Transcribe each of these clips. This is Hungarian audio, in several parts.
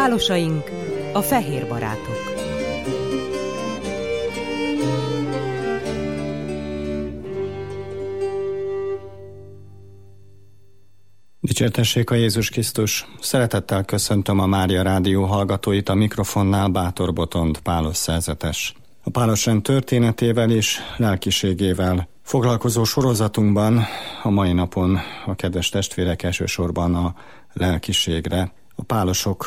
Pálosaink, a fehér barátok. Dicsértessék a Jézus Krisztus! Szeretettel köszöntöm a Mária Rádió hallgatóit, a mikrofonnál Bátor Botond Pálos szerzetes. A Pálosrend történetével és lelkiségével foglalkozó sorozatunkban a mai napon a kedves testvérek elsősorban a lelkiségre, a pálosok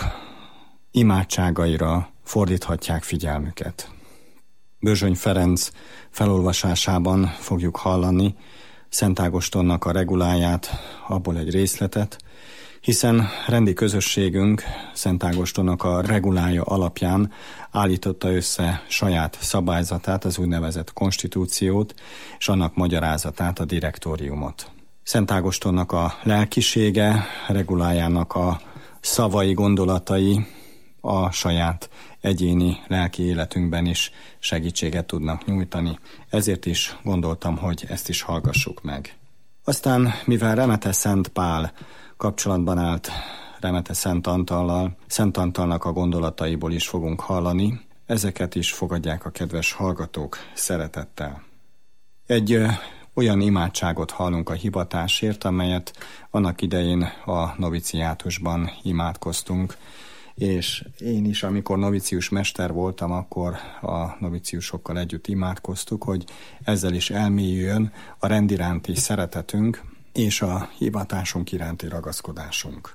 imádságaira fordíthatják figyelmüket. Bözsöny Ferenc felolvasásában fogjuk hallani Szent Ágostonnak a reguláját, abból egy részletet, hiszen rendi közösségünk Szent Ágostonnak a regulája alapján állította össze saját szabályzatát, az úgynevezett konstitúciót, és annak magyarázatát, a direktóriumot. Szent Ágostonnak a lelkisége, regulájának a szavai, gondolatai a saját egyéni lelki életünkben is segítséget tudnak nyújtani. Ezért is gondoltam, hogy ezt is hallgassuk meg. Aztán, mivel Remete Szent Pál kapcsolatban állt Remete Szent Antallal, Szent Antalnak a gondolataiból is fogunk hallani, ezeket is fogadják a kedves hallgatók szeretettel. Egy olyan imádságot hallunk a hivatásért, amelyet annak idején a noviciátusban imádkoztunk, és én is, amikor novicius mester voltam, akkor a noviciusokkal együtt imádkoztuk, hogy ezzel is elmélyüljön a rend iránti szeretetünk és a hivatásunk iránti ragaszkodásunk.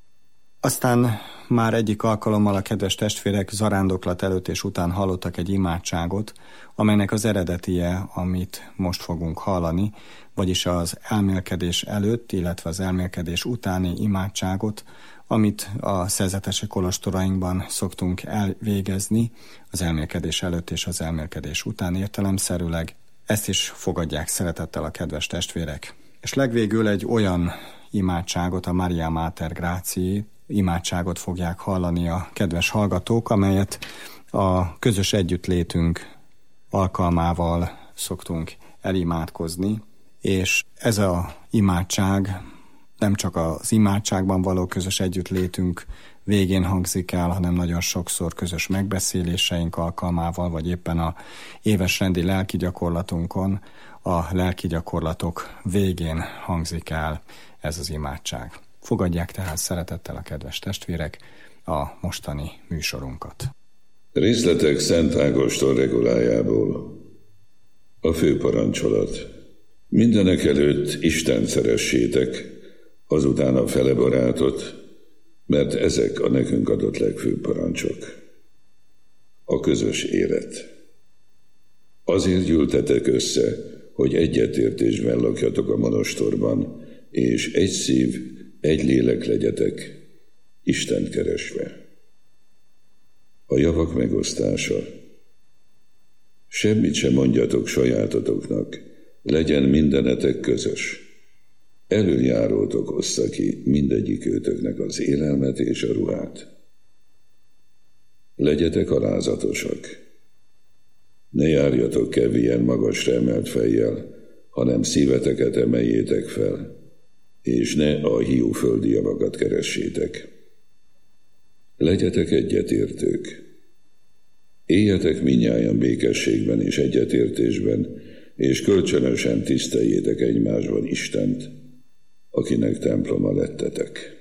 Aztán már egyik alkalommal a kedves testvérek zarándoklat előtt és után hallottak egy imádságot, amelynek az eredetie, amit most fogunk hallani, vagyis az elmélkedés előtt, illetve az elmélkedés utáni imádságot, amit a szerzetesi kolostorainkban szoktunk elvégezni, az elmélkedés előtt és az elmélkedés után értelemszerűleg. Ezt is fogadják szeretettel a kedves testvérek. És legvégül egy olyan imádságot, a Maria Mater Gratii imádságot fogják hallani a kedves hallgatók, amelyet a közös együttlétünk alkalmával szoktunk elimádkozni, és ez az imádság nem csak az imádságban való közös együttlétünk végén hangzik el, hanem nagyon sokszor közös megbeszéléseink alkalmával, vagy éppen a éves rendi lelki gyakorlatunkon, a lelki gyakorlatok végén hangzik el ez az imádság. Fogadják tehát szeretettel a kedves testvérek a mostani műsorunkat. Részletek Szent Ágoston regulájából. A fő parancsolat. Mindenek előtt Istent szeressétek, azután a fele barátot, mert ezek a nekünk adott legfőbb parancsok. A közös élet. Azért gyűltetek össze, hogy egyetértésben lakjatok a monostorban, és egy szív, egy lélek legyetek, Istent keresve. A javak megosztása. Semmit sem mondjatok sajátotoknak, legyen mindenetek közös. Előjárótok ossza ki mindegyik őtöknek az élelmet és a ruhát. Legyetek alázatosak. Ne járjatok kevén magasra emelt fejjel, hanem szíveteket emeljétek fel, és ne a hiúföldi javakat keressétek. Legyetek egyetértők. Éljetek mindnyájan békességben és egyetértésben, és kölcsönösen tiszteljétek egymásban Istent, akinek temploma lettetek.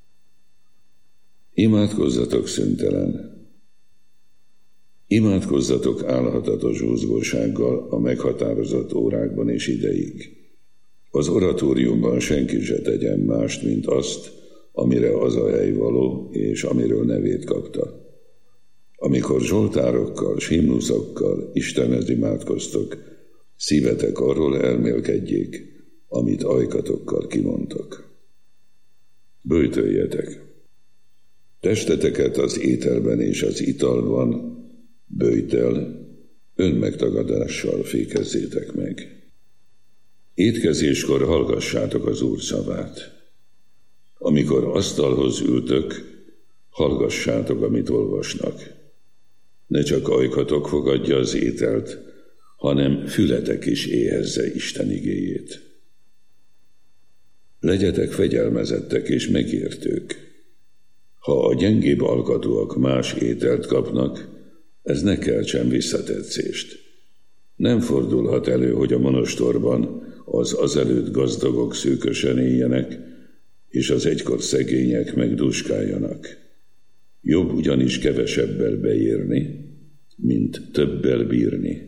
Imádkozzatok szüntelen. Imádkozzatok álhatatos buzgósággal a meghatározott órákban és ideig. Az oratóriumban senki se tegyen mást, mint azt, amire az a hely való, és amiről nevét kapta. Amikor zsoltárokkal s himnuszokkal Istenhez imádkoztok, szívetek arról elmélkedjék, amit ajkatokkal kimondtak. Böjtöljetek. Testeteket az ételben és az italban böjtel, önmegtagadással fékezzétek meg. Étkezéskor hallgassátok az Úr szavát. Amikor asztalhoz ültök, hallgassátok, amit olvasnak. Ne csak ajkatok fogadja az ételt, hanem fületek is éhezze Isten igéjét. Legyetek fegyelmezettek és megértők. Ha a gyengébb alkatúak más ételt kapnak, ez ne keltsen visszatetszést. Nem fordulhat elő, hogy a monostorban az azelőtt gazdagok szűkösen éljenek, és az egykor szegények megdúskáljanak. Jobb ugyanis kevesebbel beérni, mint többel bírni.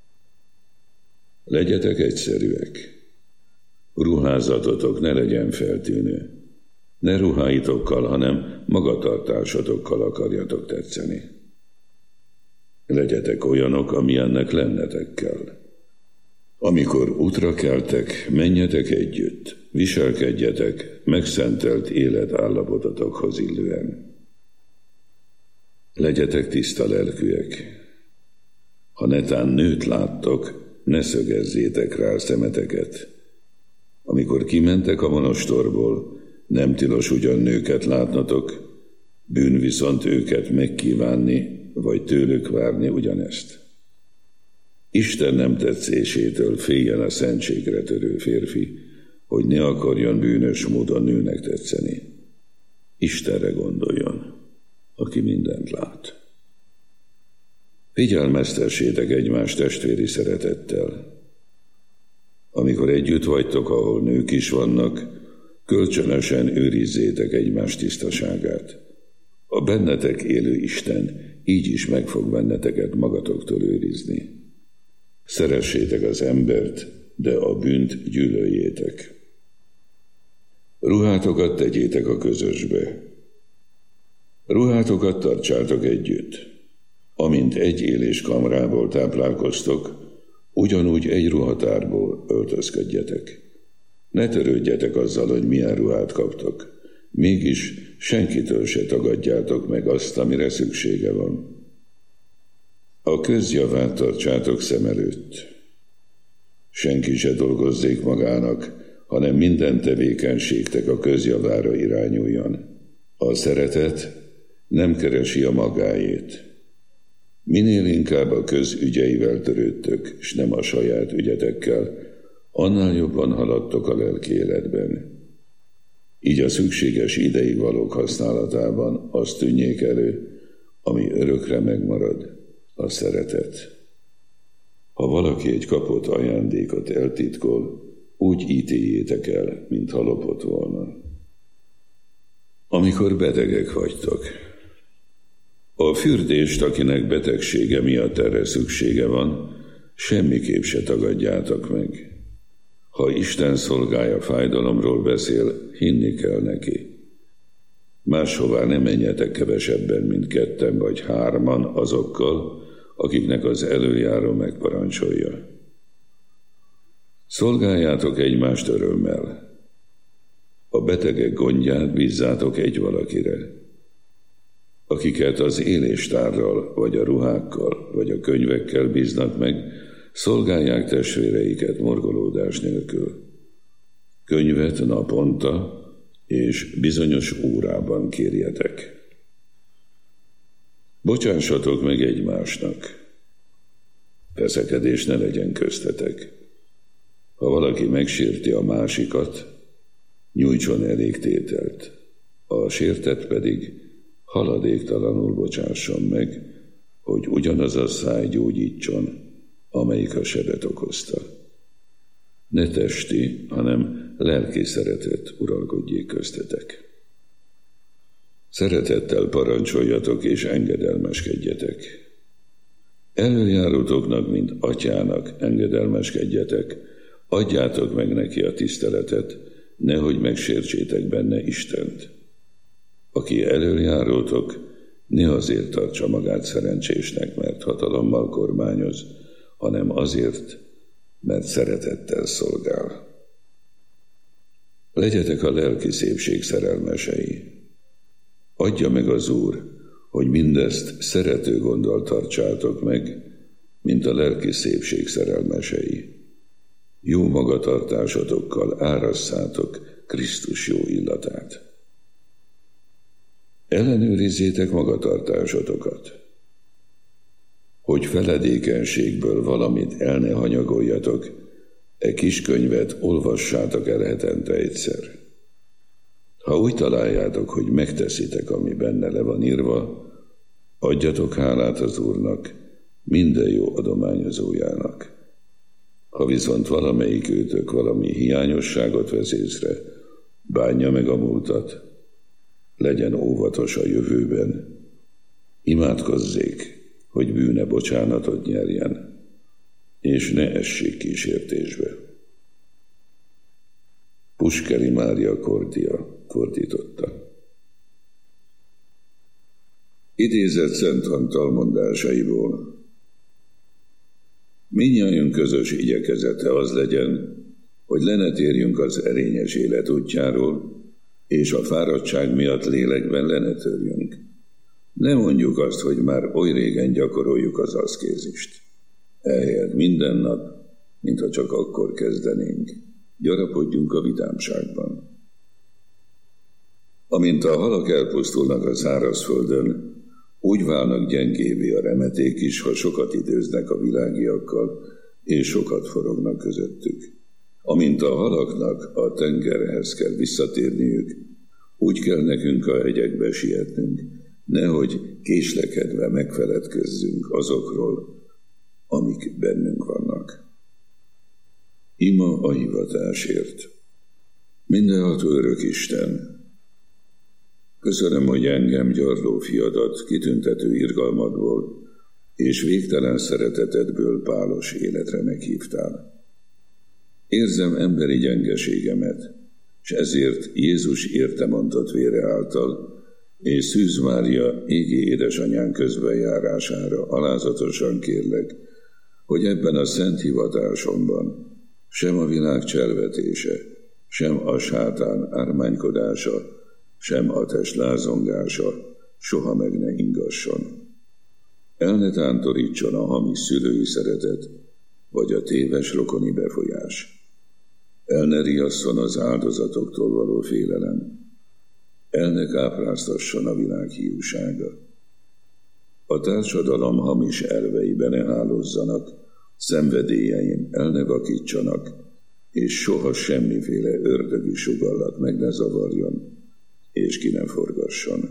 Legyetek egyszerűek. Ruházatotok ne legyen feltűnő. Ne ruháitokkal, hanem magatartásotokkal akarjatok tetszeni. Legyetek olyanok, amilyennek lennetek kell. Amikor útra keltek, menjetek együtt, viselkedjetek megszentelt életállapototokhoz illően. Legyetek tiszta lelkűek. Ha netán nőt láttok, ne szögezzétek rá a szemeteket. Amikor kimentek a monostorból, nem tilos ugyan nőket látnatok, bűn viszont őket megkívánni, vagy tőlük várni ugyanezt. Isten nem tetszésétől féljen a szentségre törő férfi, hogy ne akarjon bűnös módon nőnek tetszeni. Istenre gondoljon, aki mindent lát. Figyelmeztessétek egymást testvéri szeretettel. Amikor együtt vagytok, ahol nők is vannak, kölcsönösen őrizzétek egymás tisztaságát. A bennetek élő Isten így is meg fog benneteket magatoktól őrizni. Szeressétek az embert, de a bűnt gyűlöljétek. Ruhátokat tegyétek a közösbe. Ruhátokat tartsátok együtt. Amint egy éléskamrából táplálkoztok, ugyanúgy egy ruhatárból öltözködjetek. Ne törődjetek azzal, hogy milyen ruhát kaptok. Mégis senkitől se tagadjátok meg azt, amire szüksége van. A közjavát tartsátok szem előtt. Senki se dolgozzék magának, hanem minden tevékenységtek a közjavára irányuljon. A szeretet nem keresi a magáét. Minél inkább a közügyeivel törődtök, és nem a saját ügyetekkel, annál jobban haladtok a lelki életben. Így a szükséges ideig valók használatában azt tűnjék elő, ami örökre megmarad, a szeretet. Ha valaki egy kapott ajándékot eltitkol, úgy ítéljétek el, mintha lopott volna. Amikor betegek vagytok, a fürdést, akinek betegsége miatt erre szüksége van, semmiképp se tagadjátok meg. Ha Isten szolgája fájdalomról beszél, hinni kell neki. Máshová ne menjetek kevesebben, mint 2 vagy 3 azokkal, akiknek az előjáró megparancsolja. Szolgáljátok egymást örömmel. A betegek gondját bízzátok egy valakire. Akiket az éléstárral, vagy a ruhákkal, vagy a könyvekkel bíznak meg, szolgálják testvéreiket morgolódás nélkül. Könyvet naponta és bizonyos órában kérjetek. Bocsássatok meg egymásnak. Veszekedés ne legyen köztetek. Ha valaki megsérti a másikat, nyújtson elég tételt. A sértett pedig haladéktalanul bocsásson meg, hogy ugyanaz a száj gyógyítson, amelyik a sebet okozta. Ne testi, hanem lelki szeretet uralkodjék köztetek. Szeretettel parancsoljatok és engedelmeskedjetek. Előjárótoknak, mint atyának engedelmeskedjetek, adjátok meg neki a tiszteletet, nehogy megsértsétek benne Istent. Aki elöljárótok, ne azért tartsa magát szerencsésnek, mert hatalommal kormányoz, hanem azért, mert szeretettel szolgál. Legyetek a lelki szépség szerelmesei. Adja meg az Úr, hogy mindezt szerető gonddal tartsátok meg, mint a lelki szépség szerelmesei. Jó magatartásotokkal árasszátok Krisztus jó illatát. Ellenőrizzétek magatartásotokat, hogy feledékenységből valamit el ne hanyagoljatok, e kis könyvet olvassátok el hetente egyszer. Ha úgy találjátok, hogy megteszitek, ami benne le van írva, adjatok hálát az Úrnak, minden jó adományozójának. Ha viszont valamelyik őtök valami hiányosságot vesz észre, bánja meg a múltat, legyen óvatos a jövőben, imádkozzék, hogy bűne bocsánatot nyerjen, és ne essék kísértésbe. Puskeri Mária Kordia fordította. Idézett Szent Antal mondásaiból. Mindnyájunk közös igyekezete az legyen, hogy le ne térjünk az erényes élet útjáról, és a fáradtság miatt lélekben le ne törjünk. Ne mondjuk azt, hogy már oly régen gyakoroljuk az aszkézist. Ehelyett minden nap, mintha csak akkor kezdenénk, gyarapodjunk a vidámságban. Amint a halak elpusztulnak a szárazföldön, úgy válnak gyengévé a remeték is, ha sokat időznek a világiakkal, és sokat forognak közöttük. Amint a halaknak a tengerhez kell visszatérniük, úgy kell nekünk a hegyekbe sietnünk, nehogy késlekedve megfeledkezzünk azokról, amik bennünk vannak. Ima a hivatásért. Mindenható örök Isten, köszönöm, hogy engem, gyarló fiadat, kitüntető irgalmadból és végtelen szeretetedből pálos életre meghívtál. Érzem emberi gyengeségemet, s ezért Jézus érte mondott vére által, és Szűz Mária égi édesanyán közbenjárására alázatosan kérlek, hogy ebben a szent hivatásomban sem a világ cselvetése, sem a sátán ármánykodása, sem a test lázongása soha meg ne ingasson. El ne tántorítson a hamis szülői szeretet, vagy a téves rokoni befolyás. El ne riasszon az áldozatoktól való félelem. El ne kápráztasson a világ hiúsága. A társadalom hamis elveibe ne hálózzanak, szenvedélyeim el ne vakítsanak, és soha semmiféle ördögi sugallat meg ne zavarjon, és ki ne forgasson.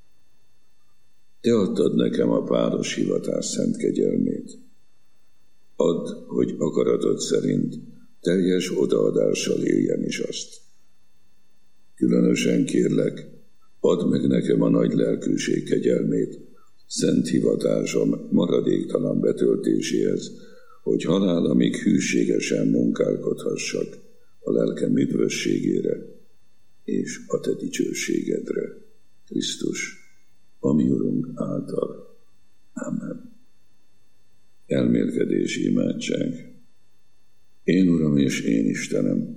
Te adtad nekem a páros hivatás szent kegyelmét. Add, hogy akaratod szerint teljes odaadással éljem is azt. Különösen kérlek, add meg nekem a nagy lelkűség kegyelmét, szent hivatásom maradéktalan betöltéséhez, hogy halálamig hűségesen munkálkodhassak a lelkem üdvösségére és a te dicsőségedre, Krisztus, a mi Urunk által. Amen. Elmélkedési imádság. Én, Uram és én, Istenem,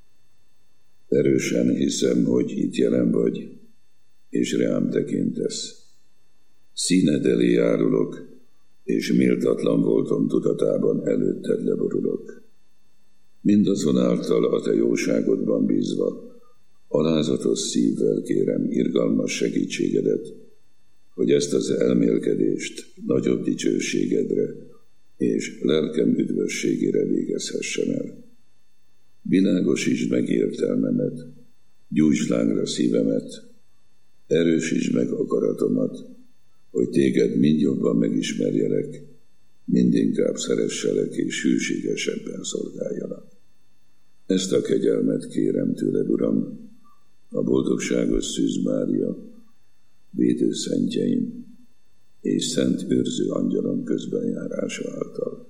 erősen hiszem, hogy itt jelen vagy, és rám tekintesz. Színed elé járulok, és méltatlan voltam tudatában előtted leborulok. Mindazonáltal a te jóságodban bízva, alázatos szívvel kérem irgalmas segítségedet, hogy ezt az elmélkedést nagyobb dicsőségedre és lelkem üdvösségére végezhessem el. Világosítsd meg értelmemet, gyújtsd lángra szívemet, erősítsd meg akaratomat, hogy téged mind jobban megismerjelek, mindinkább szeresselek és hűségesebben szolgáljalak. Ezt a kegyelmet kérem tőled, Uram, a boldogságos Szűz Mária, védőszentjeim és szent őrző angyalom közbenjárása által.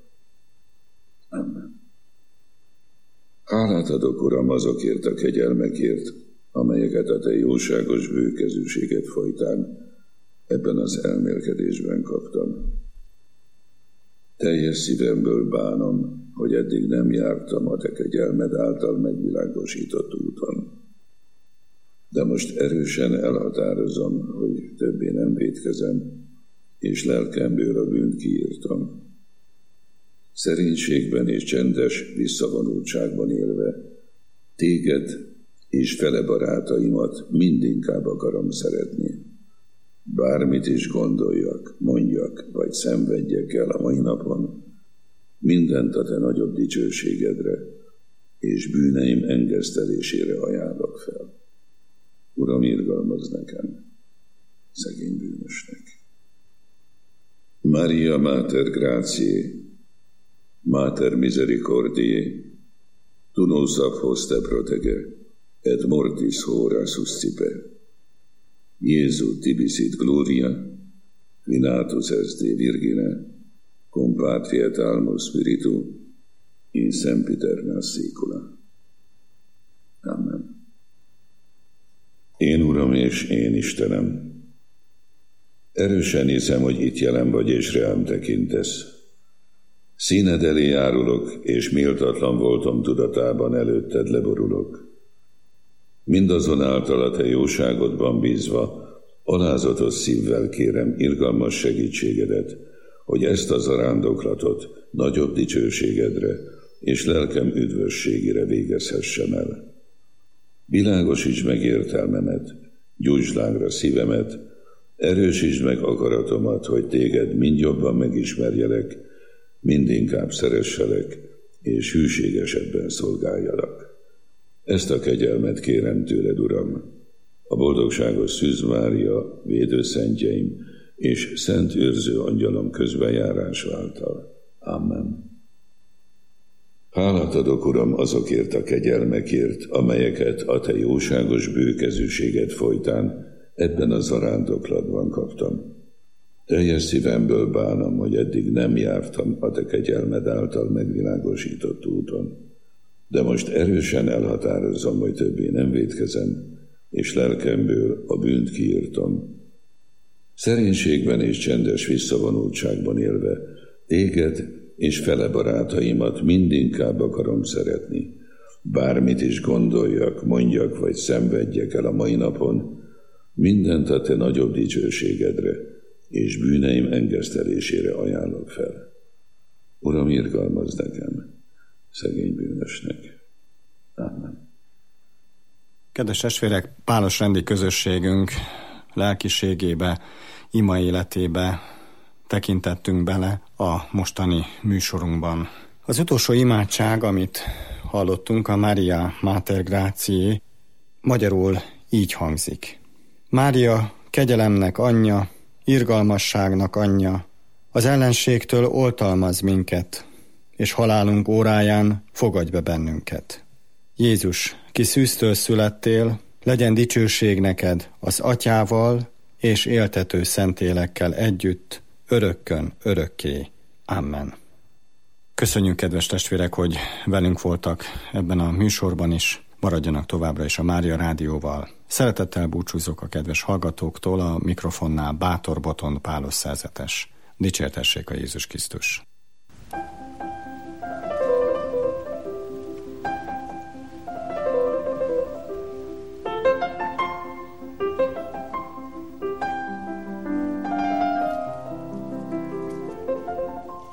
Amen. Hálát adok, Uram, azokért a kegyelmekért, amelyeket a te jóságos bőkezűséget folytán ebben az elmélkedésben kaptam. Teljes szívemből bánom, hogy eddig nem jártam a te kegyelmed által megvilágosított úton. De most erősen elhatározom, hogy többé nem vétkezem, és lelkemből a bűnt kiírtam. Szerénységben és csendes visszavonultságban élve, téged és fele barátaimat mindinkább akarom szeretni. Bármit is gondoljak, mondjak, vagy szenvedjek el a mai napon, mindent a te nagyobb dicsőségedre és bűneim engesztelésére ajánlok fel. Uram, irgalmazz nekem, szegény bűnösnek. Maria Mater Gratiae, Mater Misericordiae, tu nos ab hoste protege, et mortis hora suscipe. Iesu tibi sit gloria, qui natus est de Virgine, cum patria et almo spiritu, in sempiterna saecula. Amen. Én Uram és én Istenem, erősen hiszem, hogy itt jelen vagy és rám tekintesz. Színed elé járulok, és méltatlan voltam tudatában előtted leborulok. Mindazonáltal a te jóságodban bízva, alázatos szívvel kérem irgalmas segítségedet, hogy ezt a zarándoklatot nagyobb dicsőségedre és lelkem üdvösségére végezhessem el. Világosítsd meg értelmemet, gyújtsd lángra szívemet, erősítsd meg akaratomat, hogy téged mind jobban megismerjelek, mindinkább szeresselek, és hűségesebben szolgáljalak. Ezt a kegyelmet kérem tőled, Uram, a boldogságos Szűz Mária, védőszentjeim és szent őrző angyalom közbenjárás által. Amen. Hálát adok, Uram, azokért a kegyelmekért, amelyeket a te jóságos bőkezűséged folytán ebben a zarándoklatban kaptam. Teljes szívemből bánom, hogy eddig nem jártam a te kegyelmed által megvilágosított úton. De most erősen elhatározom, hogy többé nem vétkezem, és lelkemből a bűnt kiírtam. Szerénységben és csendes visszavonultságban élve téged és fele barátaimat mindinkább akarom szeretni. Bármit is gondoljak, mondjak vagy szenvedjek el a mai napon, mindent a te nagyobb dicsőségedre és bűneim engesztelésére ajánlok fel. Uram, irgalmazz nekem, szegény bűnösnek. Amen. Kedves testvérek, pálos rendi közösségünk lelkiségébe, ima életébe tekintettünk bele a mostani műsorunkban. Az utolsó imádság, amit hallottunk, a Maria Mater Gratiae, magyarul így hangzik. Mária, kegyelemnek anyja, irgalmasságnak anyja, az ellenségtől oltalmaz minket, és halálunk óráján fogadj be bennünket. Jézus, ki szűztől születtél, legyen dicsőség neked az Atyával és éltető szentélekkel együtt, örökkön, örökké. Amen. Köszönjük, kedves testvérek, hogy velünk voltak ebben a műsorban is. Maradjanak továbbra is a Mária Rádióval. Szeretettel búcsúzok a kedves hallgatóktól, a mikrofonnál Bátor Botond Pálos szerzetes. Dicsértessék a Jézus Krisztus!